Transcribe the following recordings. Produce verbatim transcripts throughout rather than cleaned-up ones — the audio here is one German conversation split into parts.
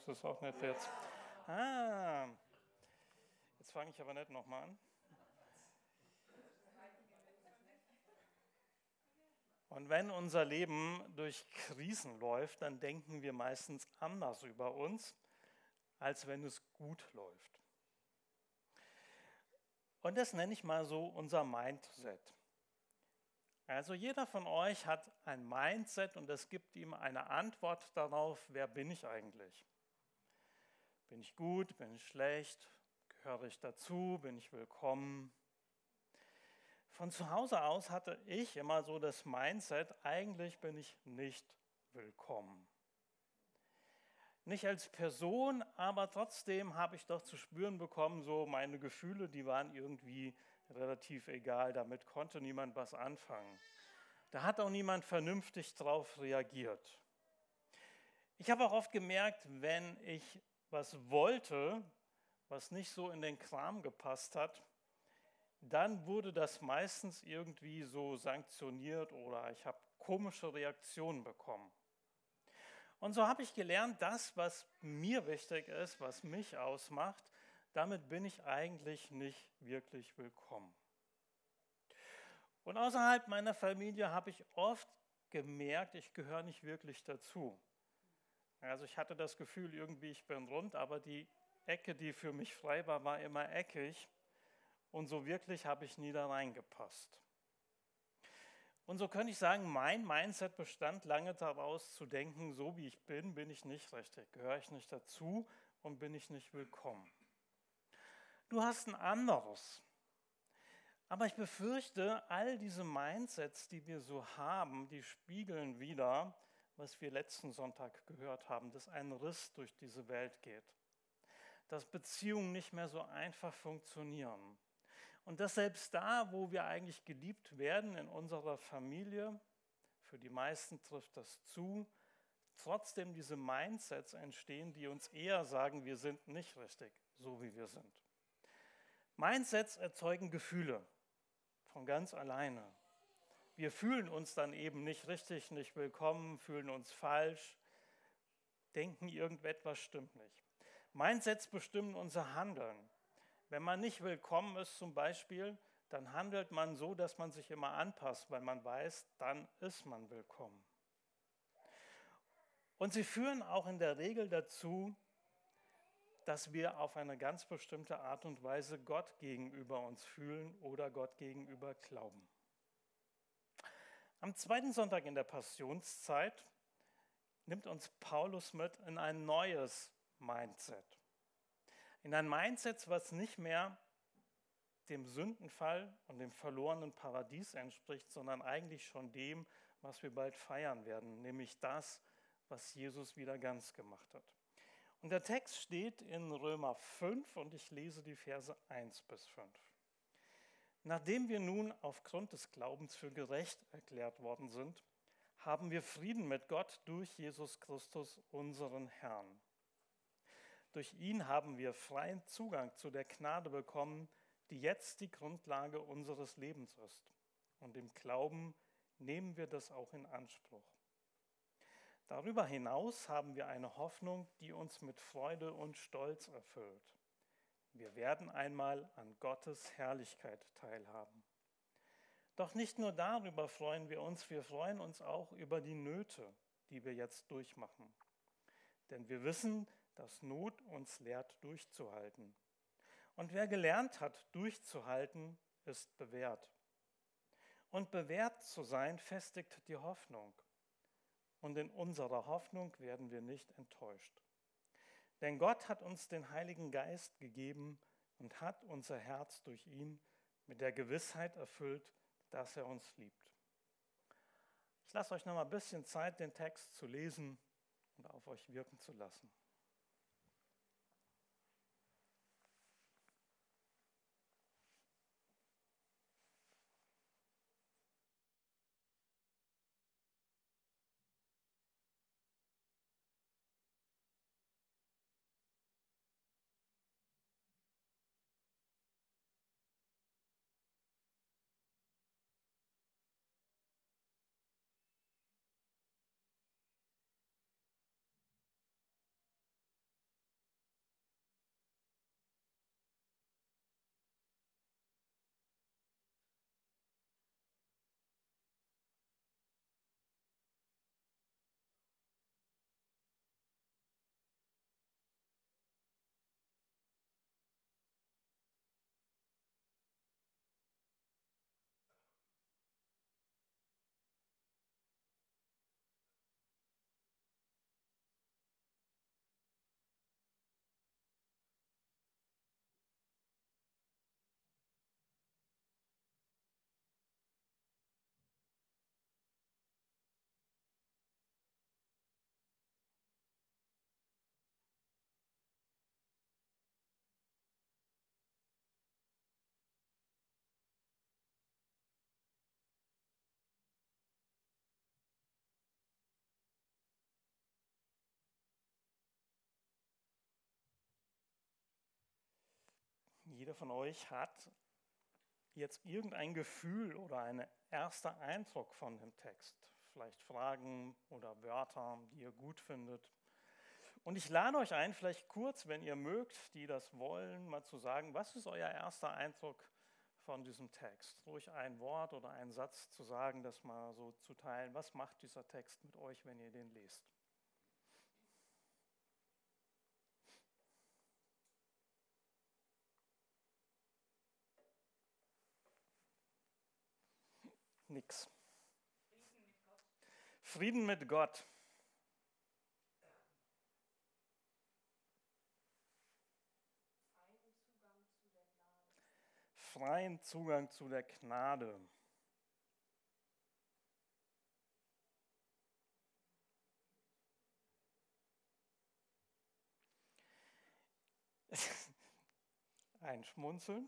Das ist auch nett jetzt. Ah, jetzt fange ich aber nicht nochmal an. Und wenn unser Leben durch Krisen läuft, dann denken wir meistens anders über uns, als wenn es gut läuft. Und das nenne ich mal so unser Mindset. Also jeder von euch hat ein Mindset und es gibt ihm eine Antwort darauf, wer bin ich eigentlich? Bin ich gut, bin ich schlecht, gehöre ich dazu, bin ich willkommen? Von zu Hause aus hatte ich immer so das Mindset, eigentlich bin ich nicht willkommen. Nicht als Person, aber trotzdem habe ich doch zu spüren bekommen, so meine Gefühle, die waren irgendwie relativ egal, damit konnte niemand was anfangen. Da hat auch niemand vernünftig drauf reagiert. Ich habe auch oft gemerkt, wenn ich was wollte, was nicht so in den Kram gepasst hat, dann wurde das meistens irgendwie so sanktioniert oder ich habe komische Reaktionen bekommen. Und so habe ich gelernt, das, was mir wichtig ist, was mich ausmacht, damit bin ich eigentlich nicht wirklich willkommen. Und außerhalb meiner Familie habe ich oft gemerkt, ich gehöre nicht wirklich dazu. Also ich hatte das Gefühl, irgendwie ich bin rund, aber die Ecke, die für mich frei war, war immer eckig. Und so wirklich habe ich nie da reingepasst. Und so könnte ich sagen, mein Mindset bestand lange daraus zu denken, so wie ich bin, bin ich nicht richtig, gehöre ich nicht dazu und bin ich nicht willkommen. Du hast ein anderes. Aber ich befürchte, all diese Mindsets, die wir so haben, die spiegeln wieder, was wir letzten Sonntag gehört haben, dass ein Riss durch diese Welt geht. Dass Beziehungen nicht mehr so einfach funktionieren. Und dass selbst da, wo wir eigentlich geliebt werden in unserer Familie, für die meisten trifft das zu, trotzdem diese Mindsets entstehen, die uns eher sagen, wir sind nicht richtig, so wie wir sind. Mindsets erzeugen Gefühle von ganz alleine. Wir fühlen uns dann eben nicht richtig, nicht willkommen, fühlen uns falsch, denken, irgendetwas stimmt nicht. Mindsets bestimmen unser Handeln. Wenn man nicht willkommen ist zum Beispiel, dann handelt man so, dass man sich immer anpasst, weil man weiß, dann ist man willkommen. Und sie führen auch in der Regel dazu, dass wir auf eine ganz bestimmte Art und Weise Gott gegenüber uns fühlen oder Gott gegenüber glauben. Am zweiten Sonntag in der Passionszeit nimmt uns Paulus mit in ein neues Mindset. In ein Mindset, was nicht mehr dem Sündenfall und dem verlorenen Paradies entspricht, sondern eigentlich schon dem, was wir bald feiern werden, nämlich das, was Jesus wieder ganz gemacht hat. Und der Text steht in Römer fünf und ich lese die Verse eins bis fünf. Nachdem wir nun aufgrund des Glaubens für gerecht erklärt worden sind, haben wir Frieden mit Gott durch Jesus Christus, unseren Herrn. Durch ihn haben wir freien Zugang zu der Gnade bekommen, die jetzt die Grundlage unseres Lebens ist. Und im Glauben nehmen wir das auch in Anspruch. Darüber hinaus haben wir eine Hoffnung, die uns mit Freude und Stolz erfüllt. Wir werden einmal an Gottes Herrlichkeit teilhaben. Doch nicht nur darüber freuen wir uns, wir freuen uns auch über die Nöte, die wir jetzt durchmachen. Denn wir wissen, dass Not uns lehrt, durchzuhalten. Und wer gelernt hat, durchzuhalten, ist bewährt. Und bewährt zu sein, festigt die Hoffnung. Und in unserer Hoffnung werden wir nicht enttäuscht. Denn Gott hat uns den Heiligen Geist gegeben und hat unser Herz durch ihn mit der Gewissheit erfüllt, dass er uns liebt. Ich lasse euch noch mal ein bisschen Zeit, den Text zu lesen und auf euch wirken zu lassen. Jeder von euch hat jetzt irgendein Gefühl oder einen ersten Eindruck von dem Text. Vielleicht Fragen oder Wörter, die ihr gut findet. Und ich lade euch ein, vielleicht kurz, wenn ihr mögt, die das wollen, mal zu sagen, was ist euer erster Eindruck von diesem Text? Ruhig ein Wort oder einen Satz zu sagen, das mal so zu teilen. Was macht dieser Text mit euch, wenn ihr den lest? Nix. Frieden mit Gott. Freien Zugang zu der Gnade. Ein Schmunzeln.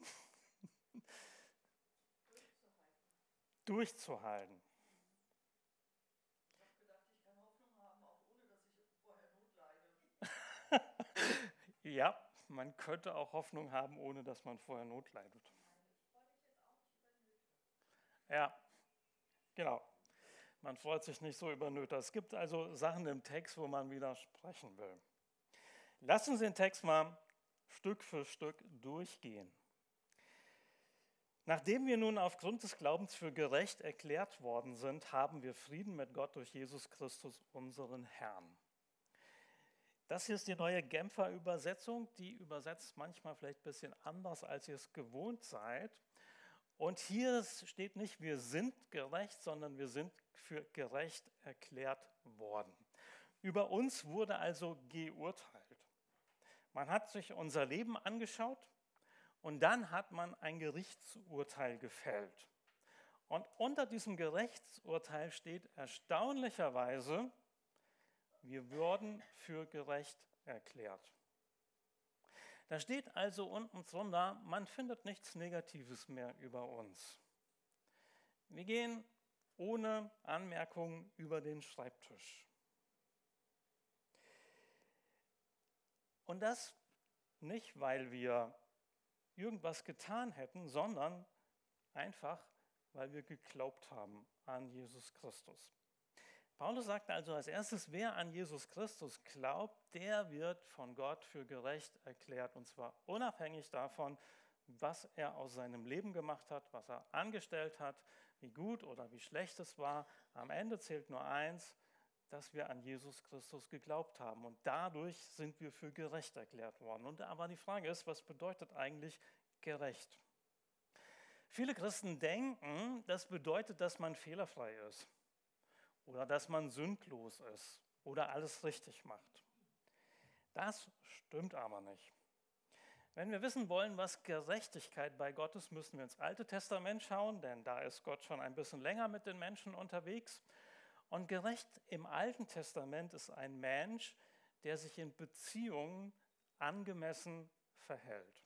Durchzuhalten. Durchzuhalten. Ich habe gedacht, ich kann Hoffnung haben, auch ohne dass ich vorher Not leide. Ja, man könnte auch Hoffnung haben, ohne dass man vorher Not leidet. Ich freue mich jetzt auch nicht über Nöte. Ja, genau. Man freut sich nicht so über Nöte. Es gibt also Sachen im Text, wo man widersprechen will. Lassen Sie den Text mal Stück für Stück durchgehen. Nachdem wir nun aufgrund des Glaubens für gerecht erklärt worden sind, haben wir Frieden mit Gott durch Jesus Christus, unseren Herrn. Das hier ist die neue Genfer Übersetzung. Die übersetzt manchmal vielleicht ein bisschen anders, als ihr es gewohnt seid. Und hier steht nicht, wir sind gerecht, sondern wir sind für gerecht erklärt worden. Über uns wurde also geurteilt. Man hat sich unser Leben angeschaut und dann hat man ein Gerichtsurteil gefällt. Und unter diesem Gerichtsurteil steht erstaunlicherweise, wir wurden für gerecht erklärt. Da steht also unten drunter, man findet nichts Negatives mehr über uns. Wir gehen ohne Anmerkungen über den Schreibtisch. Und das nicht, weil wir irgendwas getan hätten, sondern einfach, weil wir geglaubt haben an Jesus Christus. Paulus sagte also als erstes, wer an Jesus Christus glaubt, der wird von Gott für gerecht erklärt. Und zwar unabhängig davon, was er aus seinem Leben gemacht hat, was er angestellt hat, wie gut oder wie schlecht es war. Am Ende zählt nur eins, dass wir an Jesus Christus geglaubt haben. Und dadurch sind wir für gerecht erklärt worden. Und aber die Frage ist, was bedeutet eigentlich gerecht? Viele Christen denken, das bedeutet, dass man fehlerfrei ist. Oder dass man sündlos ist oder alles richtig macht. Das stimmt aber nicht. Wenn wir wissen wollen, was Gerechtigkeit bei Gott ist, müssen wir ins Alte Testament schauen, denn da ist Gott schon ein bisschen länger mit den Menschen unterwegs. Und gerecht im Alten Testament ist ein Mensch, der sich in Beziehungen angemessen verhält.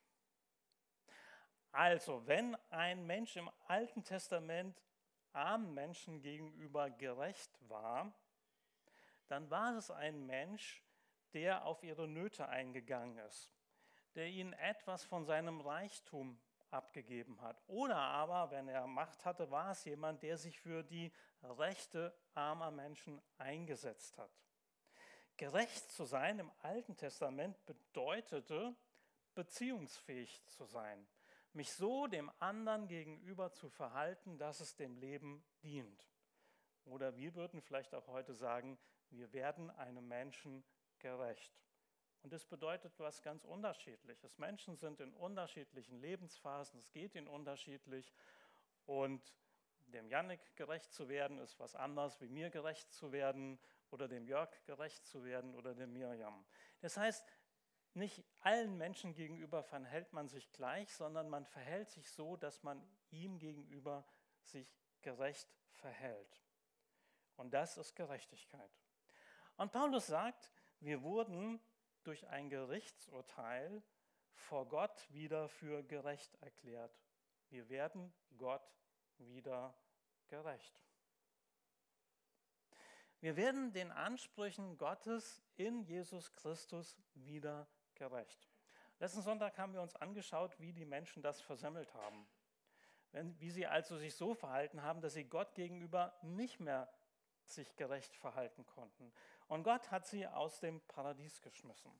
Also, wenn ein Mensch im Alten Testament armen Menschen gegenüber gerecht war, dann war es ein Mensch, der auf ihre Nöte eingegangen ist, der ihnen etwas von seinem Reichtum abgegeben hat. Oder aber, wenn er Macht hatte, war es jemand, der sich für die Rechte armer Menschen eingesetzt hat. Gerecht zu sein im Alten Testament bedeutete, beziehungsfähig zu sein. Mich so dem anderen gegenüber zu verhalten, dass es dem Leben dient. Oder wir würden vielleicht auch heute sagen, wir werden einem Menschen gerecht. Und das bedeutet was ganz Unterschiedliches. Menschen sind in unterschiedlichen Lebensphasen, es geht ihnen unterschiedlich. Und dem Jannik gerecht zu werden, ist was anderes, wie mir gerecht zu werden oder dem Jörg gerecht zu werden oder dem Mirjam. Das heißt, nicht allen Menschen gegenüber verhält man sich gleich, sondern man verhält sich so, dass man ihm gegenüber sich gerecht verhält. Und das ist Gerechtigkeit. Und Paulus sagt, wir wurden durch ein Gerichtsurteil vor Gott wieder für gerecht erklärt. Wir werden Gott wieder gerecht. Wir werden den Ansprüchen Gottes in Jesus Christus wieder gerecht. Letzten Sonntag haben wir uns angeschaut, wie die Menschen das versemmelt haben. Wenn, wie sie also sich so verhalten haben, dass sie Gott gegenüber nicht mehr sich gerecht verhalten konnten. Und Gott hat sie aus dem Paradies geschmissen.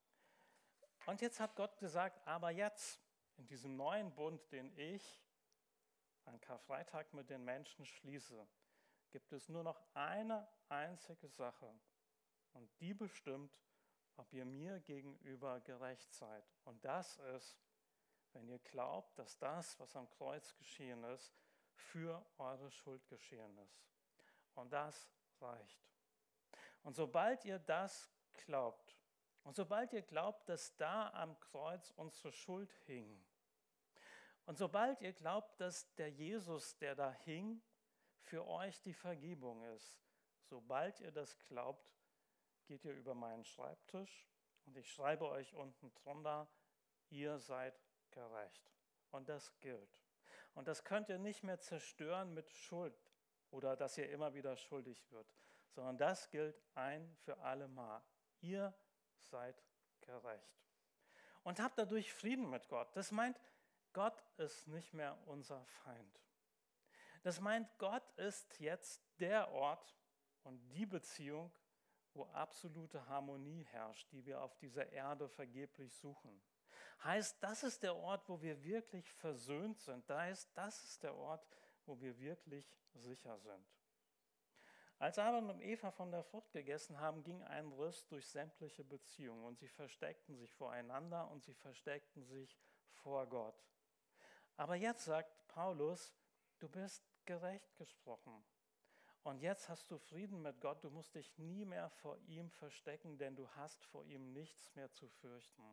Und jetzt hat Gott gesagt, aber jetzt, in diesem neuen Bund, den ich an Karfreitag mit den Menschen schließe, gibt es nur noch eine einzige Sache. Und die bestimmt, ob ihr mir gegenüber gerecht seid. Und das ist, wenn ihr glaubt, dass das, was am Kreuz geschehen ist, für eure Schuld geschehen ist. Und das reicht. Und sobald ihr das glaubt, und sobald ihr glaubt, dass da am Kreuz unsere Schuld hing, und sobald ihr glaubt, dass der Jesus, der da hing, für euch die Vergebung ist, sobald ihr das glaubt, geht ihr über meinen Schreibtisch und ich schreibe euch unten drunter, ihr seid gerecht. Und das gilt. Und das könnt ihr nicht mehr zerstören mit Schuld oder dass ihr immer wieder schuldig wird, sondern das gilt ein für alle Mal. Ihr seid gerecht. Und habt dadurch Frieden mit Gott. Das meint, Gott ist nicht mehr unser Feind. Das meint, Gott ist jetzt der Ort und die Beziehung, wo absolute Harmonie herrscht, die wir auf dieser Erde vergeblich suchen. Heißt, das ist der Ort, wo wir wirklich versöhnt sind. Das heißt, das ist der Ort, wo wir wirklich sicher sind. Als Adam und Eva von der Frucht gegessen haben, ging ein Riss durch sämtliche Beziehungen und sie versteckten sich voreinander und sie versteckten sich vor Gott. Aber jetzt sagt Paulus, du bist gerecht gesprochen. Und jetzt hast du Frieden mit Gott, du musst dich nie mehr vor ihm verstecken, denn du hast vor ihm nichts mehr zu fürchten.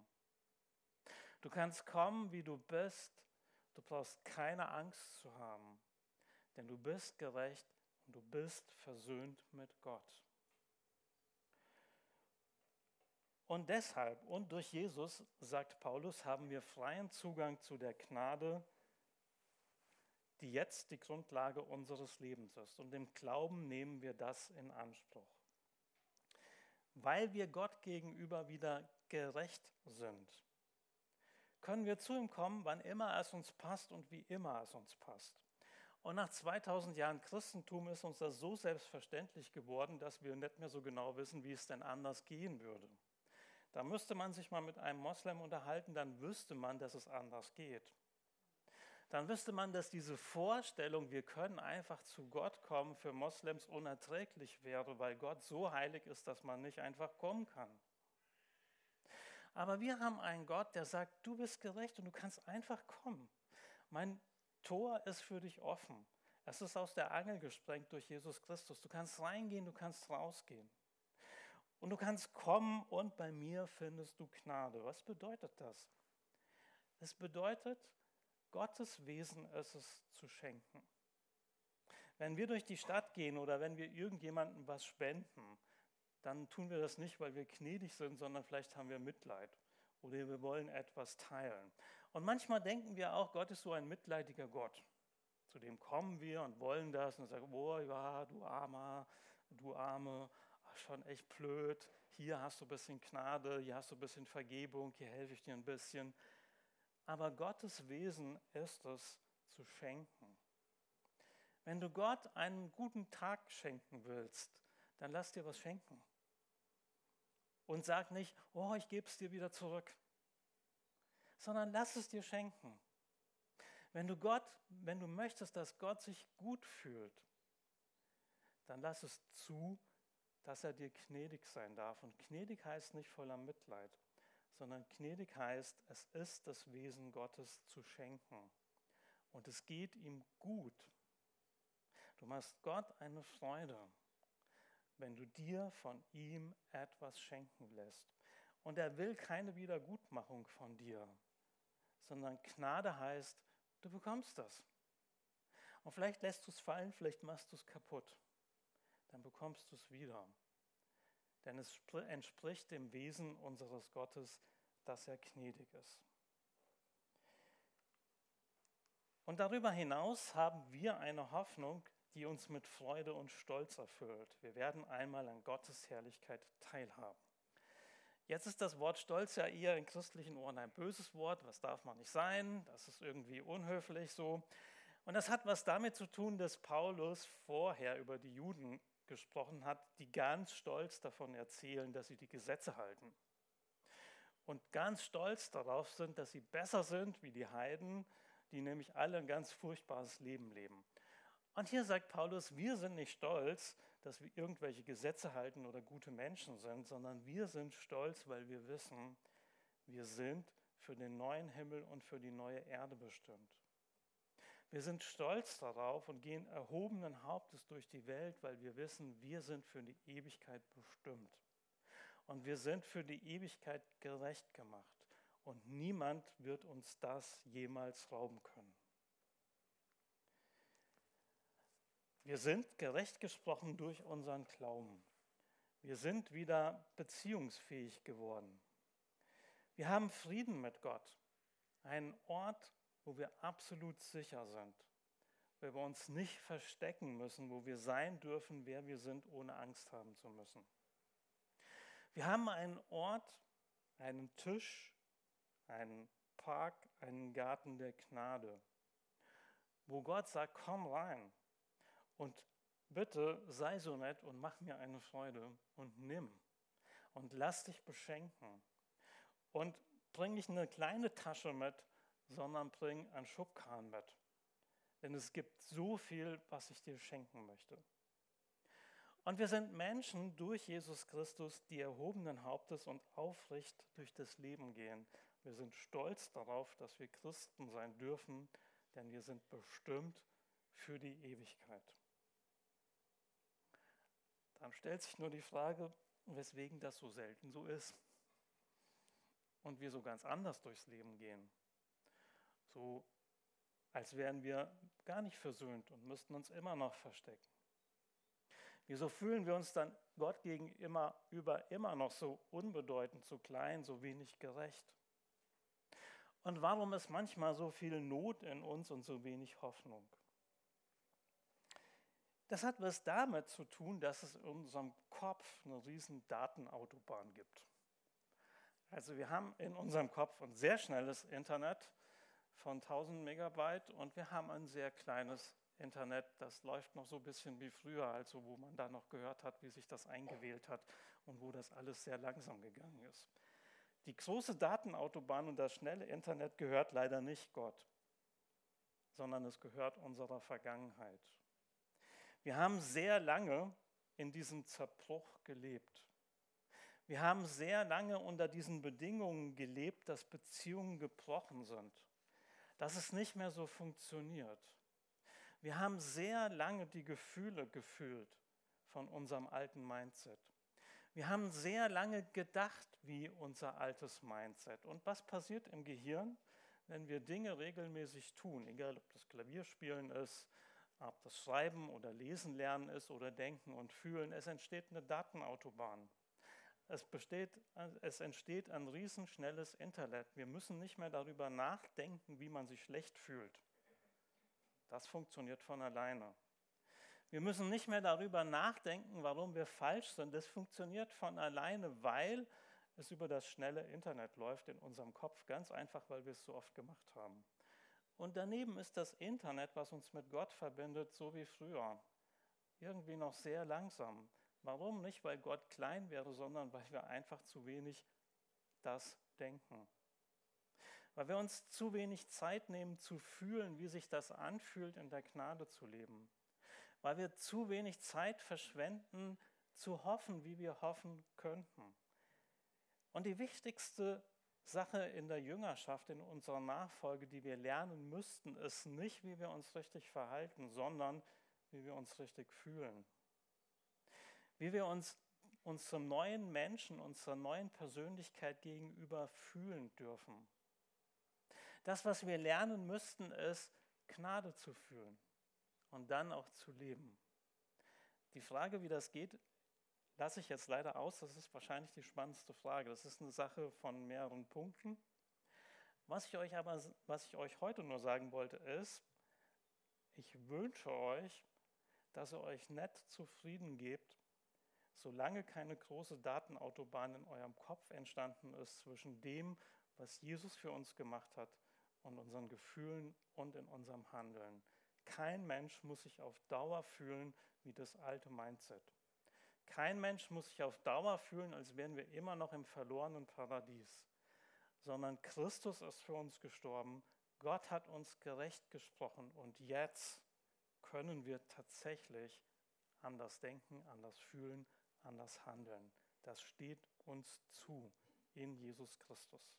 Du kannst kommen, wie du bist, du brauchst keine Angst zu haben, denn du bist gerecht und du bist versöhnt mit Gott. Und deshalb und durch Jesus, sagt Paulus, haben wir freien Zugang zu der Gnade, die jetzt die Grundlage unseres Lebens ist. Und im Glauben nehmen wir das in Anspruch. Weil wir Gott gegenüber wieder gerecht sind, können wir zu ihm kommen, wann immer es uns passt und wie immer es uns passt. Und nach zweitausend Jahren Christentum ist uns das so selbstverständlich geworden, dass wir nicht mehr so genau wissen, wie es denn anders gehen würde. Da müsste man sich mal mit einem Moslem unterhalten, dann wüsste man, dass es anders geht. Dann wüsste man, dass diese Vorstellung, wir können einfach zu Gott kommen, für Moslems unerträglich wäre, weil Gott so heilig ist, dass man nicht einfach kommen kann. Aber wir haben einen Gott, der sagt, du bist gerecht und du kannst einfach kommen. Mein Tor ist für dich offen. Es ist aus der Angel gesprengt durch Jesus Christus. Du kannst reingehen, du kannst rausgehen. Und du kannst kommen und bei mir findest du Gnade. Was bedeutet das? Es bedeutet, Gottes Wesen ist es zu schenken. Wenn wir durch die Stadt gehen oder wenn wir irgendjemandem was spenden, dann tun wir das nicht, weil wir gnädig sind, sondern vielleicht haben wir Mitleid oder wir wollen etwas teilen. Und manchmal denken wir auch, Gott ist so ein mitleidiger Gott. Zu dem kommen wir und wollen das und sagen, oh ja, du Armer, du Arme, schon echt blöd, hier hast du ein bisschen Gnade, hier hast du ein bisschen Vergebung, hier helfe ich dir ein bisschen. Aber Gottes Wesen ist es, zu schenken. Wenn du Gott einen guten Tag schenken willst, dann lass dir was schenken. Und sag nicht, oh, ich gebe es dir wieder zurück. Sondern lass es dir schenken. Wenn du Gott, wenn du möchtest, dass Gott sich gut fühlt, dann lass es zu, dass er dir gnädig sein darf. Und gnädig heißt nicht voller Mitleid, sondern gnädig heißt, es ist das Wesen Gottes zu schenken. Und es geht ihm gut. Du machst Gott eine Freude, wenn du dir von ihm etwas schenken lässt. Und er will keine Wiedergutmachung von dir, sondern Gnade heißt, du bekommst das. Und vielleicht lässt du es fallen, vielleicht machst du es kaputt. Dann bekommst du es wieder. Denn es entspricht dem Wesen unseres Gottes, dass er gnädig ist. Und darüber hinaus haben wir eine Hoffnung, die uns mit Freude und Stolz erfüllt. Wir werden einmal an Gottes Herrlichkeit teilhaben. Jetzt ist das Wort Stolz ja eher in christlichen Ohren ein böses Wort. Was darf man nicht sein? Das ist irgendwie unhöflich so. Und das hat was damit zu tun, dass Paulus vorher über die Juden gesprochen hat, die ganz stolz davon erzählen, dass sie die Gesetze halten. Und ganz stolz darauf sind, dass sie besser sind wie die Heiden, die nämlich alle ein ganz furchtbares Leben leben. Und hier sagt Paulus, wir sind nicht stolz, dass wir irgendwelche Gesetze halten oder gute Menschen sind, sondern wir sind stolz, weil wir wissen, wir sind für den neuen Himmel und für die neue Erde bestimmt. Wir sind stolz darauf und gehen erhobenen Hauptes durch die Welt, weil wir wissen, wir sind für die Ewigkeit bestimmt. Und wir sind für die Ewigkeit gerecht gemacht. Und niemand wird uns das jemals rauben können. Wir sind gerecht gesprochen durch unseren Glauben. Wir sind wieder beziehungsfähig geworden. Wir haben Frieden mit Gott. Einen Ort, wo wir absolut sicher sind. Wo wir uns nicht verstecken müssen, wo wir sein dürfen, wer wir sind, ohne Angst haben zu müssen. Wir haben einen Ort, einen Tisch, einen Park, einen Garten der Gnade, wo Gott sagt, komm rein und bitte sei so nett und mach mir eine Freude und nimm und lass dich beschenken und bring nicht eine kleine Tasche mit, sondern bring einen Schubkarren mit. Denn es gibt so viel, was ich dir schenken möchte. Und wir sind Menschen durch Jesus Christus, die erhobenen Hauptes und aufrecht durch das Leben gehen. Wir sind stolz darauf, dass wir Christen sein dürfen, denn wir sind bestimmt für die Ewigkeit. Dann stellt sich nur die Frage, weswegen das so selten so ist und wir so ganz anders durchs Leben gehen. So als wären wir gar nicht versöhnt und müssten uns immer noch verstecken. Wieso fühlen wir uns dann Gott gegenüber immer noch so unbedeutend, so klein, so wenig gerecht? Und warum ist manchmal so viel Not in uns und so wenig Hoffnung? Das hat was damit zu tun, dass es in unserem Kopf eine riesen Datenautobahn gibt. Also wir haben in unserem Kopf ein sehr schnelles Internet von tausend Megabyte und wir haben ein sehr kleines Internet, das läuft noch so ein bisschen wie früher, also wo man da noch gehört hat, wie sich das eingewählt hat und wo das alles sehr langsam gegangen ist. Die große Datenautobahn und das schnelle Internet gehört leider nicht Gott, sondern es gehört unserer Vergangenheit. Wir haben sehr lange in diesem Zerbruch gelebt. Wir haben sehr lange unter diesen Bedingungen gelebt, dass Beziehungen gebrochen sind, dass es nicht mehr so funktioniert. Wir haben sehr lange die Gefühle gefühlt von unserem alten Mindset. Wir haben sehr lange gedacht wie unser altes Mindset. Und was passiert im Gehirn, wenn wir Dinge regelmäßig tun, egal ob das Klavierspielen ist, ob das Schreiben oder Lesen lernen ist oder Denken und Fühlen, es entsteht eine Datenautobahn. Es, besteht, es entsteht ein riesenschnelles Internet. Wir müssen nicht mehr darüber nachdenken, wie man sich schlecht fühlt. Das funktioniert von alleine. Wir müssen nicht mehr darüber nachdenken, warum wir falsch sind. Das funktioniert von alleine, weil es über das schnelle Internet läuft in unserem Kopf. Ganz einfach, weil wir es so oft gemacht haben. Und daneben ist das Internet, was uns mit Gott verbindet, so wie früher. Irgendwie noch sehr langsam. Warum? Nicht, weil Gott klein wäre, sondern weil wir einfach zu wenig das denken. Weil wir uns zu wenig Zeit nehmen zu fühlen, wie sich das anfühlt, in der Gnade zu leben. Weil wir zu wenig Zeit verschwenden, zu hoffen, wie wir hoffen könnten. Und die wichtigste Sache in der Jüngerschaft, in unserer Nachfolge, die wir lernen müssten, ist nicht, wie wir uns richtig verhalten, sondern wie wir uns richtig fühlen. Wie wir uns unserem neuen Menschen, unserer neuen Persönlichkeit gegenüber fühlen dürfen. Das, was wir lernen müssten, ist, Gnade zu fühlen und dann auch zu leben. Die Frage, wie das geht, lasse ich jetzt leider aus. Das ist wahrscheinlich die spannendste Frage. Das ist eine Sache von mehreren Punkten. Was ich euch aber, was ich euch heute nur sagen wollte, ist, ich wünsche euch, dass ihr euch nett zufrieden gebt, solange keine große Datenautobahn in eurem Kopf entstanden ist zwischen dem, was Jesus für uns gemacht hat und unseren Gefühlen und in unserem Handeln. Kein Mensch muss sich auf Dauer fühlen wie das alte Mindset. Kein Mensch muss sich auf Dauer fühlen, als wären wir immer noch im verlorenen Paradies, sondern Christus ist für uns gestorben, Gott hat uns gerecht gesprochen und jetzt können wir tatsächlich anders denken, anders fühlen, anders handeln. Das steht uns zu in Jesus Christus.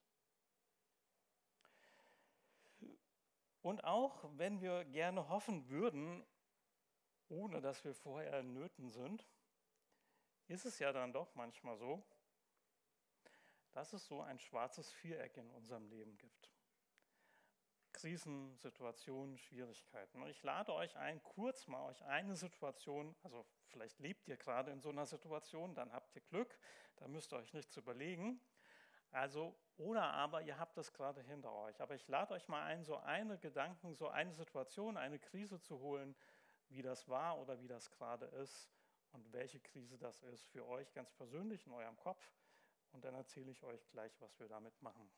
Und auch wenn wir gerne hoffen würden, ohne dass wir vorher in Nöten sind, ist es ja dann doch manchmal so, dass es so ein schwarzes Viereck in unserem Leben gibt. Krisen, Situationen, Schwierigkeiten. Und ich lade euch ein, kurz mal euch eine Situation, also vielleicht lebt ihr gerade in so einer Situation, dann habt ihr Glück, da müsst ihr euch nichts überlegen. Also, oder aber ihr habt das gerade hinter euch. Aber ich lade euch mal ein, so eine Gedanken, so eine Situation, eine Krise zu holen, wie das war oder wie das gerade ist und welche Krise das ist für euch ganz persönlich in eurem Kopf. Und dann erzähle ich euch gleich, was wir damit machen.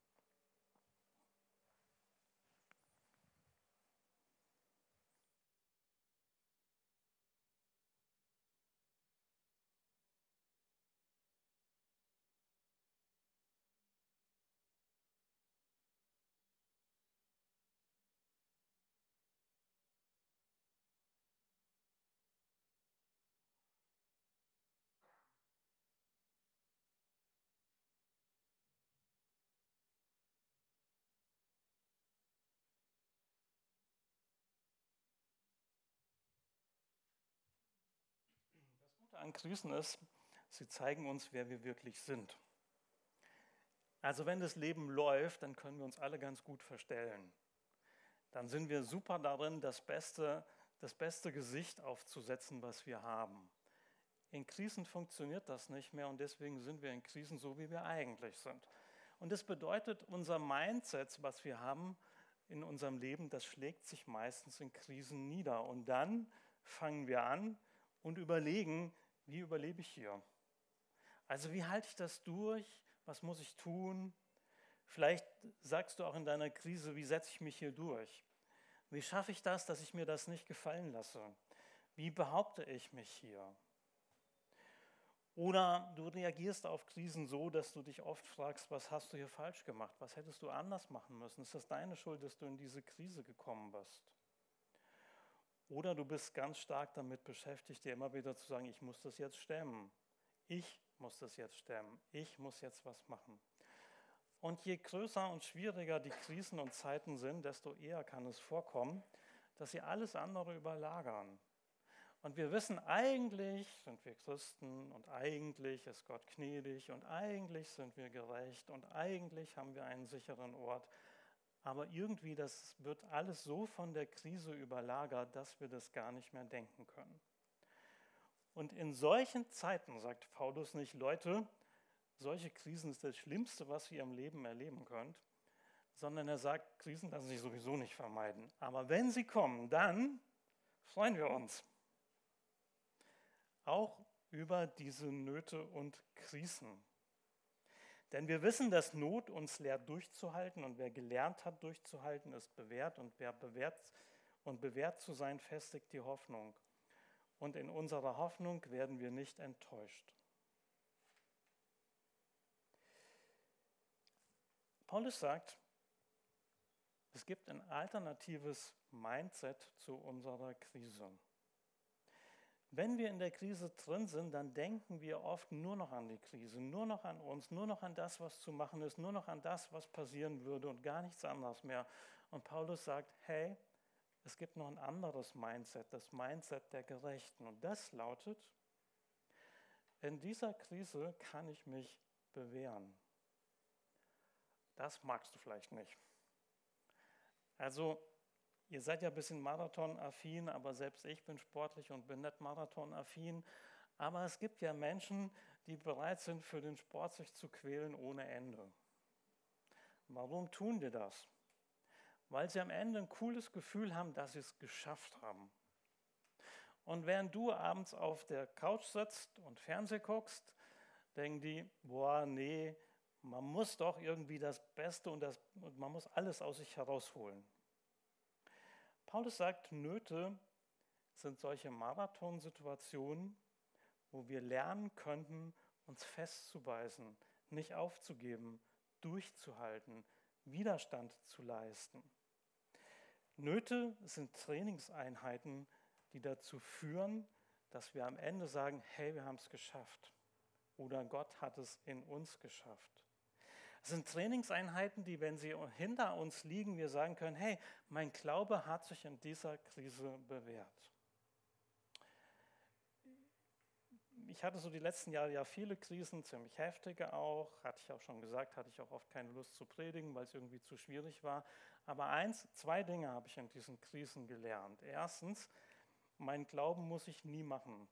Das Gute an Krisen ist, sie zeigen uns, wer wir wirklich sind. Also wenn das Leben läuft, dann können wir uns alle ganz gut verstellen. Dann sind wir super darin, das beste, das beste Gesicht aufzusetzen, was wir haben. In Krisen funktioniert das nicht mehr und deswegen sind wir in Krisen so, wie wir eigentlich sind. Und das bedeutet, unser Mindset, was wir haben in unserem Leben, das schlägt sich meistens in Krisen nieder. Und dann fangen wir an und überlegen, wie überlebe ich hier? Also wie halte ich das durch? Was muss ich tun? Vielleicht sagst du auch in deiner Krise, wie setze ich mich hier durch? Wie schaffe ich das, dass ich mir das nicht gefallen lasse? Wie behaupte ich mich hier? Oder du reagierst auf Krisen so, dass du dich oft fragst, was hast du hier falsch gemacht? Was hättest du anders machen müssen? Ist das deine Schuld, dass du in diese Krise gekommen bist? Oder du bist ganz stark damit beschäftigt, dir immer wieder zu sagen, ich muss das jetzt stemmen. Ich muss das jetzt stemmen. Ich muss jetzt was machen. Und je größer und schwieriger die Krisen und Zeiten sind, desto eher kann es vorkommen, dass sie alles andere überlagern. Und wir wissen, eigentlich sind wir Christen und eigentlich ist Gott gnädig und eigentlich sind wir gerecht und eigentlich haben wir einen sicheren Ort. Aber irgendwie, das wird alles so von der Krise überlagert, dass wir das gar nicht mehr denken können. Und in solchen Zeiten sagt Paulus nicht, Leute, solche Krisen ist das Schlimmste, was ihr im Leben erleben könnt, sondern er sagt, Krisen lassen sich sowieso nicht vermeiden. Aber wenn sie kommen, dann freuen wir uns. Auch über diese Nöte und Krisen. Denn wir wissen, dass Not uns lehrt durchzuhalten und wer gelernt hat durchzuhalten, ist bewährt und wer bewährt und bewährt zu sein, festigt die Hoffnung. Und in unserer Hoffnung werden wir nicht enttäuscht. Paulus sagt, es gibt ein alternatives Mindset zu unserer Krise. Wenn wir in der Krise drin sind, dann denken wir oft nur noch an die Krise, nur noch an uns, nur noch an das, was zu machen ist, nur noch an das, was passieren würde und gar nichts anderes mehr. Und Paulus sagt, hey, es gibt noch ein anderes Mindset, das Mindset der Gerechten. Und das lautet, in dieser Krise kann ich mich bewähren. Das magst du vielleicht nicht. Also, ihr seid ja ein bisschen Marathon-affin, aber selbst ich bin sportlich und bin nicht Marathon-affin. Aber es gibt ja Menschen, die bereit sind, für den Sport sich zu quälen ohne Ende. Warum tun die das? Weil sie am Ende ein cooles Gefühl haben, dass sie es geschafft haben. Und während du abends auf der Couch sitzt und Fernseh guckst, denken die, boah, nee, man muss doch irgendwie das Beste und, das, und man muss alles aus sich herausholen. Paulus sagt, Nöte sind solche Marathonsituationen, wo wir lernen könnten, uns festzubeißen, nicht aufzugeben, durchzuhalten, Widerstand zu leisten. Nöte sind Trainingseinheiten, die dazu führen, dass wir am Ende sagen, hey, wir haben es geschafft. Oder Gott hat es in uns geschafft. Es sind Trainingseinheiten, die, wenn sie hinter uns liegen, wir sagen können, hey, mein Glaube hat sich in dieser Krise bewährt. Ich hatte so die letzten Jahre ja viele Krisen, ziemlich heftige auch, hatte ich auch schon gesagt, hatte ich auch oft keine Lust zu predigen, weil es irgendwie zu schwierig war. Aber eins, zwei Dinge habe ich in diesen Krisen gelernt. Erstens, mein Glauben muss ich nie machen.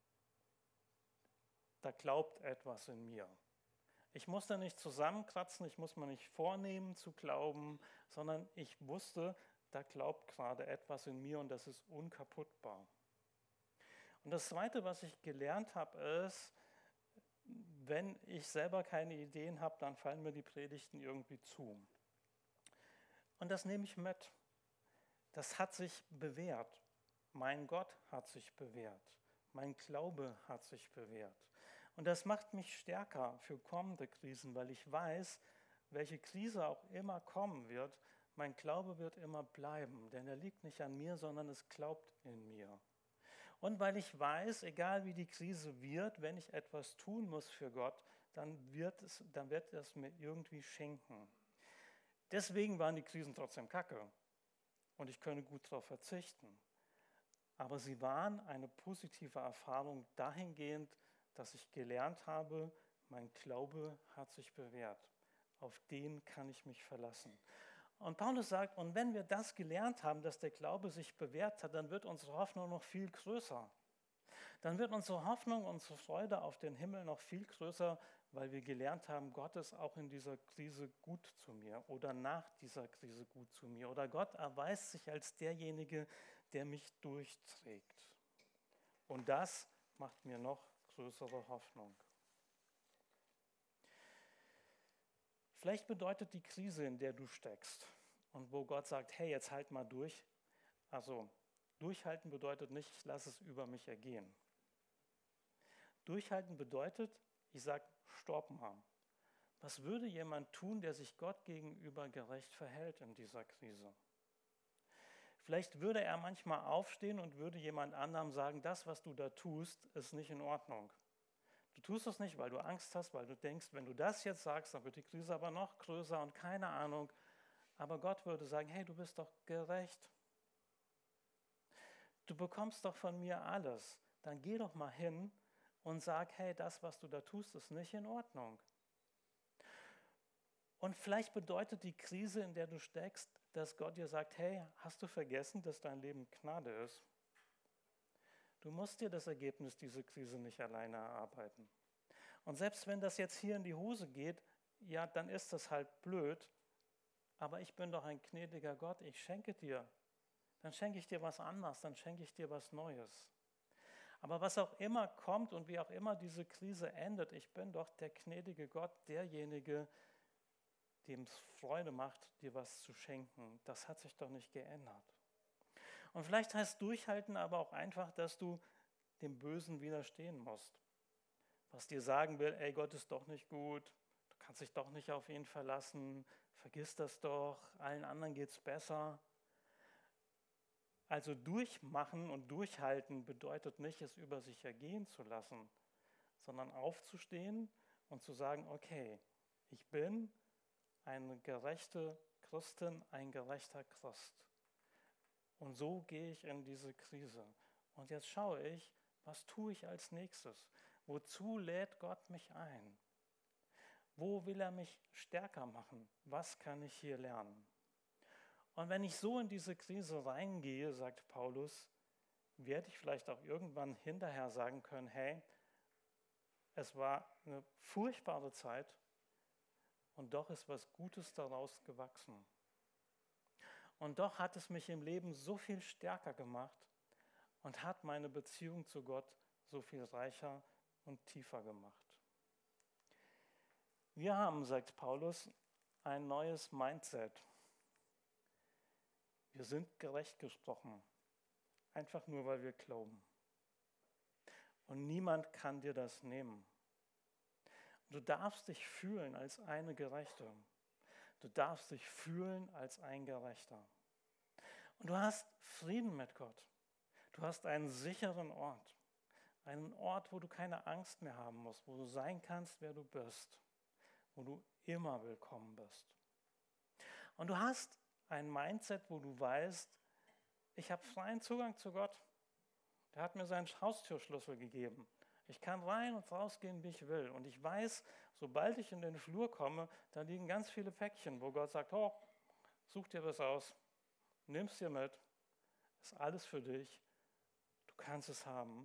Da glaubt etwas in mir. Ich musste nicht zusammenkratzen, ich muss mir nicht vornehmen zu glauben, sondern ich wusste, da glaubt gerade etwas in mir und das ist unkaputtbar. Und das Zweite, was ich gelernt habe, ist, wenn ich selber keine Ideen habe, dann fallen mir die Predigten irgendwie zu. Und das nehme ich mit. Das hat sich bewährt. Mein Gott hat sich bewährt. Mein Glaube hat sich bewährt. Und das macht mich stärker für kommende Krisen, weil ich weiß, welche Krise auch immer kommen wird, mein Glaube wird immer bleiben, denn er liegt nicht an mir, sondern es glaubt in mir. Und weil ich weiß, egal wie die Krise wird, wenn ich etwas tun muss für Gott, dann wird es, dann wird er es mir irgendwie schenken. Deswegen waren die Krisen trotzdem kacke und ich könne gut darauf verzichten. Aber sie waren eine positive Erfahrung dahingehend, dass ich gelernt habe, mein Glaube hat sich bewährt. Auf den kann ich mich verlassen. Und Paulus sagt, und wenn wir das gelernt haben, dass der Glaube sich bewährt hat, dann wird unsere Hoffnung noch viel größer. Dann wird unsere Hoffnung, unsere Freude auf den Himmel noch viel größer, weil wir gelernt haben, Gott ist auch in dieser Krise gut zu mir oder nach dieser Krise gut zu mir. Oder Gott erweist sich als derjenige, der mich durchträgt. Und das macht mir noch größere Hoffnung. Vielleicht bedeutet die Krise, in der du steckst und wo Gott sagt, hey, jetzt halt mal durch. Also durchhalten bedeutet nicht, ich lasse es über mich ergehen. Durchhalten bedeutet, ich sage, stopp mal. Was würde jemand tun, der sich Gott gegenüber gerecht verhält in dieser Krise? Vielleicht würde er manchmal aufstehen und würde jemand anderem sagen, das, was du da tust, ist nicht in Ordnung. Du tust es nicht, weil du Angst hast, weil du denkst, wenn du das jetzt sagst, dann wird die Krise aber noch größer und keine Ahnung. Aber Gott würde sagen, hey, du bist doch gerecht. Du bekommst doch von mir alles. Dann geh doch mal hin und sag, hey, das, was du da tust, ist nicht in Ordnung. Und vielleicht bedeutet die Krise, in der du steckst, dass Gott dir sagt, hey, hast du vergessen, dass dein Leben Gnade ist? Du musst dir das Ergebnis dieser Krise nicht alleine erarbeiten. Und selbst wenn das jetzt hier in die Hose geht, ja, dann ist das halt blöd. Aber ich bin doch ein gnädiger Gott, ich schenke dir. Dann schenke ich dir was anderes, dann schenke ich dir was Neues. Aber was auch immer kommt und wie auch immer diese Krise endet, ich bin doch der gnädige Gott, derjenige, dem es Freude macht, dir was zu schenken. Das hat sich doch nicht geändert. Und vielleicht heißt Durchhalten aber auch einfach, dass du dem Bösen widerstehen musst. Was dir sagen will, ey, Gott ist doch nicht gut, du kannst dich doch nicht auf ihn verlassen, vergiss das doch, allen anderen geht's besser. Also durchmachen und durchhalten bedeutet nicht, es über sich ergehen zu lassen, sondern aufzustehen und zu sagen, okay, ich bin eine gerechte Christin, ein gerechter Christ. Und so gehe ich in diese Krise. Und jetzt schaue ich, was tue ich als nächstes? Wozu lädt Gott mich ein? Wo will er mich stärker machen? Was kann ich hier lernen? Und wenn ich so in diese Krise reingehe, sagt Paulus, werde ich vielleicht auch irgendwann hinterher sagen können, hey, es war eine furchtbare Zeit und doch ist was Gutes daraus gewachsen. Und doch hat es mich im Leben so viel stärker gemacht und hat meine Beziehung zu Gott so viel reicher und tiefer gemacht. Wir haben, sagt Paulus, ein neues Mindset. Wir sind gerecht gesprochen, einfach nur, weil wir glauben. Und niemand kann dir das nehmen. Du darfst dich fühlen als eine Gerechte. Du darfst dich fühlen als ein Gerechter. Und du hast Frieden mit Gott. Du hast einen sicheren Ort. Einen Ort, wo du keine Angst mehr haben musst, wo du sein kannst, wer du bist. Wo du immer willkommen bist. Und du hast ein Mindset, wo du weißt, ich habe freien Zugang zu Gott. Der hat mir seinen Haustürschlüssel gegeben. Ich kann rein und rausgehen, wie ich will. Und ich weiß, sobald ich in den Flur komme, da liegen ganz viele Päckchen, wo Gott sagt, oh, such dir was aus, nimm es dir mit, ist alles für dich, du kannst es haben.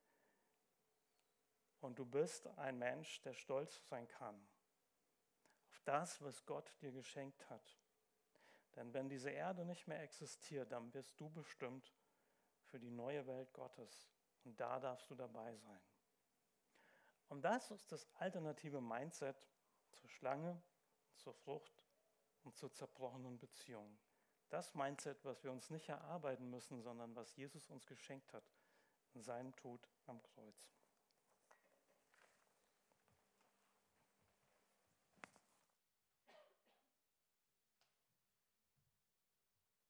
Und du bist ein Mensch, der stolz sein kann auf das, was Gott dir geschenkt hat. Denn wenn diese Erde nicht mehr existiert, dann bist du bestimmt für die neue Welt Gottes. Und da darfst du dabei sein. Und das ist das alternative Mindset zur Schlange, zur Frucht und zur zerbrochenen Beziehung. Das Mindset, was wir uns nicht erarbeiten müssen, sondern was Jesus uns geschenkt hat in seinem Tod am Kreuz.